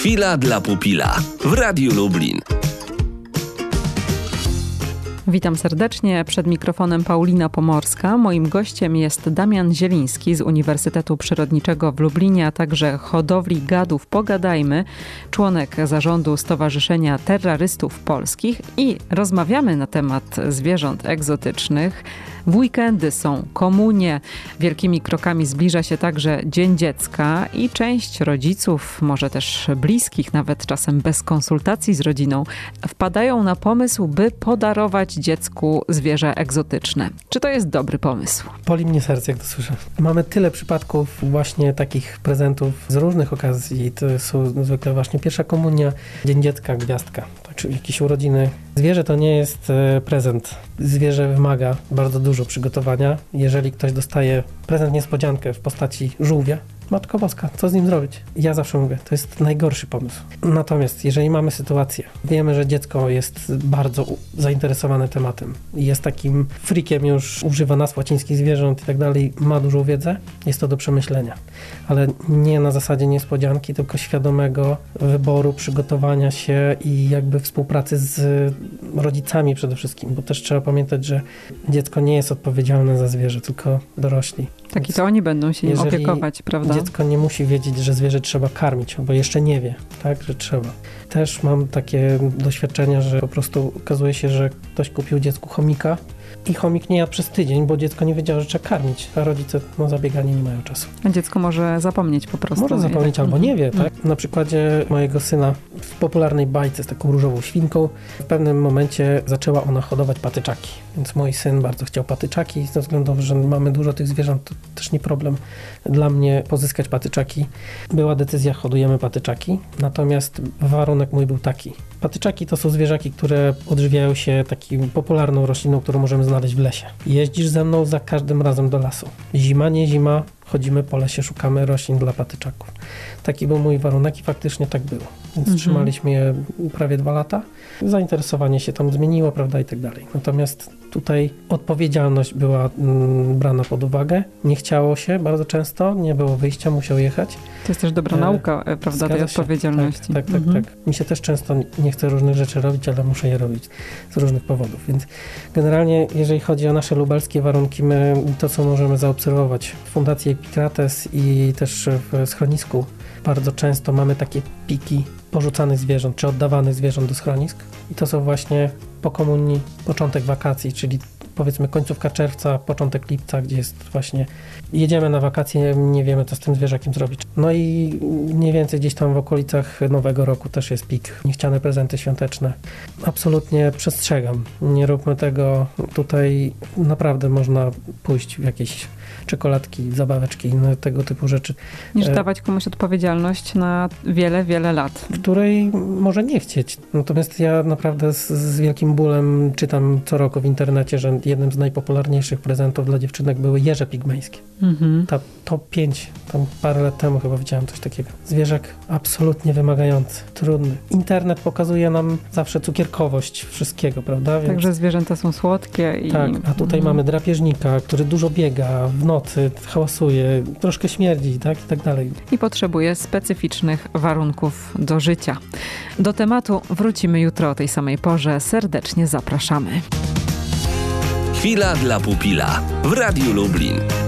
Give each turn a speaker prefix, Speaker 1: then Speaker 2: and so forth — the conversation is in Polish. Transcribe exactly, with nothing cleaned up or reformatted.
Speaker 1: Chwila dla pupila w Radiu Lublin.
Speaker 2: Witam serdecznie. Przed mikrofonem Paulina Pomorska. Moim gościem jest Damian Zieliński z Uniwersytetu Przyrodniczego w Lublinie, a także hodowli gadów Pogadajmy, członek zarządu Stowarzyszenia Terrarystów Polskich, i rozmawiamy na temat zwierząt egzotycznych. W weekendy są komunie, wielkimi krokami zbliża się także Dzień Dziecka i część rodziców, może też bliskich, nawet czasem bez konsultacji z rodziną, wpadają na pomysł, by podarować dziecku zwierzę egzotyczne. Czy to jest dobry pomysł?
Speaker 3: Boli mnie serce, jak to słyszę. Mamy tyle przypadków właśnie takich prezentów z różnych okazji. To są zwykle właśnie pierwsza komunia, Dzień Dziecka, gwiazdka, czy jakieś urodziny. Zwierzę to nie jest prezent. Zwierzę wymaga bardzo dużo przygotowania. Jeżeli ktoś dostaje prezent niespodziankę w postaci żółwia, Matko Boska, co z nim zrobić? Ja zawsze mówię, to jest najgorszy pomysł. Natomiast jeżeli mamy sytuację, wiemy, że dziecko jest bardzo zainteresowane tematem i jest takim freakiem, już używa nazw łacińskich zwierząt i tak dalej, ma dużą wiedzę, jest to do przemyślenia. Ale nie na zasadzie niespodzianki, tylko świadomego wyboru, przygotowania się i jakby współpracy z rodzicami przede wszystkim, bo też trzeba pamiętać, że dziecko nie jest odpowiedzialne za zwierzę, tylko dorośli.
Speaker 2: Tak, i to oni będą się nim opiekować, prawda?
Speaker 3: Dziecko nie musi wiedzieć, że zwierzę trzeba karmić, bo jeszcze nie wie, tak, że trzeba. Też mam takie doświadczenia, że po prostu okazuje się, że ktoś kupił dziecku chomika i chomik nie jadł przez tydzień, bo dziecko nie wiedziało, że trzeba karmić, a rodzice no, za bieganie nie mają czasu.
Speaker 2: A dziecko może zapomnieć po prostu.
Speaker 3: Może zapomnieć albo nie wie, tak? Na przykładzie mojego syna w popularnej bajce z taką różową świnką w pewnym momencie zaczęła ona hodować patyczaki. Więc mój syn bardzo chciał patyczaki, ze względu, że mamy dużo tych zwierząt, to też nie problem dla mnie pozyskać patyczaki. Była decyzja, hodujemy patyczaki, natomiast warunek mój był taki. Patyczaki to są zwierzaki, które odżywiają się taką popularną rośliną, którą możemy znaleźć w lesie. Jeździsz ze mną za każdym razem do lasu. Zima, nie zima, chodzimy po lesie, szukamy roślin dla patyczaków. Taki był mój warunek i faktycznie tak było. Więc mhm. trzymaliśmy je prawie dwa lata. Zainteresowanie się tam zmieniło, prawda, i tak dalej. Natomiast tutaj odpowiedzialność była mm, brana pod uwagę. Nie chciało się bardzo często, nie było wyjścia, musiał jechać.
Speaker 2: To jest też dobra e, nauka, prawda, tej odpowiedzialności.
Speaker 3: Tak, tak,
Speaker 2: mhm.
Speaker 3: tak, tak. Mi się też często nie chce różnych rzeczy robić, ale muszę je robić z różnych powodów. Więc generalnie, jeżeli chodzi o nasze lubelskie warunki, my to, co możemy zaobserwować w Fundacji Epicrates i też w schronisku, bardzo często mamy takie piki porzucanych zwierząt, czy oddawanych zwierząt do schronisk. I to są właśnie po komunii, początek wakacji, czyli powiedzmy końcówka czerwca, początek lipca, gdzie jest właśnie jedziemy na wakacje, nie wiemy, co z tym zwierzakiem zrobić. No i mniej więcej gdzieś tam w okolicach Nowego Roku też jest pik. Niechciane prezenty świąteczne. Absolutnie przestrzegam. Nie róbmy tego. Tutaj naprawdę można pójść w jakieś czekoladki, zabaweczki, inne tego typu rzeczy.
Speaker 2: Niż dawać komuś odpowiedzialność na wiele, wiele lat.
Speaker 3: Której może nie chcieć. Natomiast ja naprawdę z, z wielkim bólem czytam co roku w internecie, że jednym z najpopularniejszych prezentów dla dziewczynek były jeże pigmejskie. Mhm. Ta top pięć, tam parę lat temu chyba widziałem coś takiego. Zwierzak absolutnie wymagający, trudny. Internet pokazuje nam zawsze cukierkowość wszystkiego, prawda? Więc...
Speaker 2: Także zwierzęta są słodkie. I...
Speaker 3: Tak, a tutaj mhm. mamy drapieżnika, który dużo biega, w nocy hałasuje, troszkę śmierdzi, tak? I tak dalej.
Speaker 2: I potrzebuje specyficznych warunków do życia. Do tematu wrócimy jutro o tej samej porze. Serdecznie zapraszamy.
Speaker 1: Chwila dla pupila w Radiu Lublin.